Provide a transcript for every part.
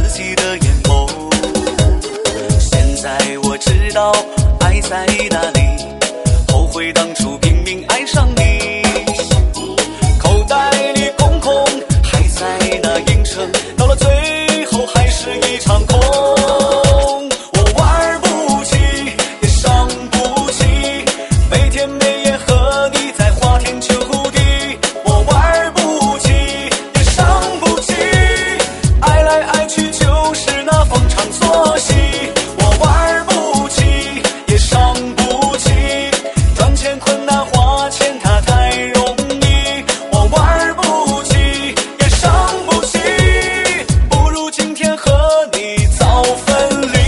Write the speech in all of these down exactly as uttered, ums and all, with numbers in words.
己的眼眸。现在我知道爱在哪里，后悔当初拼命爱上你。口袋里空空，还在那硬撑，到了最后还是一场空。我玩不起，也伤不起，每天每夜和你在花天酒地。我玩不起，也伤不起，爱来爱去就是那逢场作戏。我玩不起，也伤不起，赚钱困难花钱它太容易。我玩不起，也伤不起，不如今天和你早分离。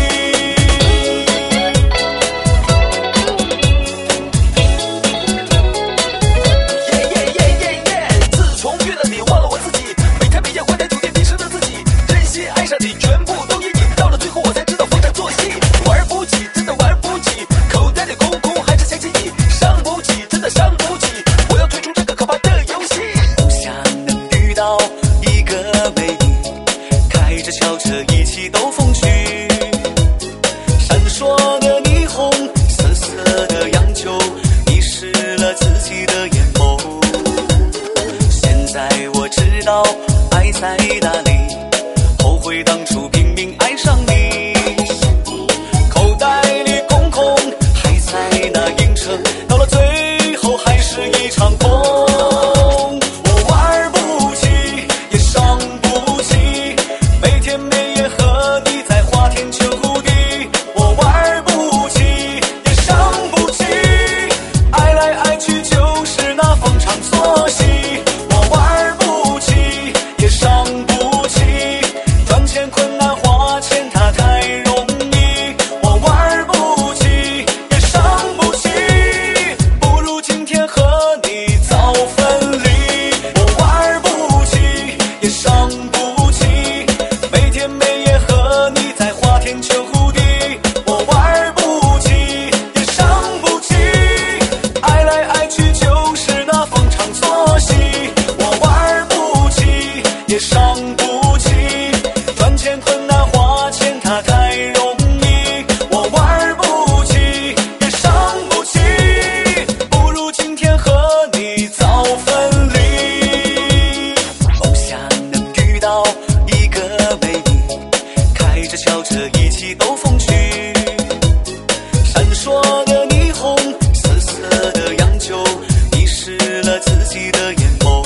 耶耶耶耶耶！自从遇了你，忘了我自己，每天每夜花天酒地迷失了自己，真心爱上你，全部都因你。到了最后我才知道逢场作戏，玩不起，真的玩不起，口袋里空空还是想起你，伤不起，真的伤不起，我要退出这个可怕的游戏。不想能遇到一个美丽，开着轿车一起兜风趣，闪烁的霓虹，涩涩的洋酒，迷失了自己的眼眸。现在我知道爱在哪里，后悔当初拼命爱上你。口袋里空空，还在那硬撑，到了最后还是一场空。我玩不起，也伤不起，每天每夜和你在花天酒地。我玩不起，也伤不起，爱来爱去就是那逢场作戏。我玩不起，也伤不起，赚钱困难花钱它太容易。我玩不起，也伤不起，不如今天和你早分离。我玩不起，也伤不起，每天每夜和你在花天酒地。我玩不起，也伤不起，爱来爱去就是那逢场作戏。我玩不起，也伤不起，赚钱困难花钱它太容易。我玩不起，也伤不起，不如今天和你早分离。梦想能遇到一个美丽，开着轿车一起兜风趣，闪烁的霓虹，涩涩的洋酒，迷失了自己的眼眸。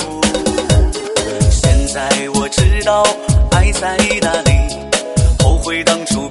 现在我知道爱在哪里，后悔当初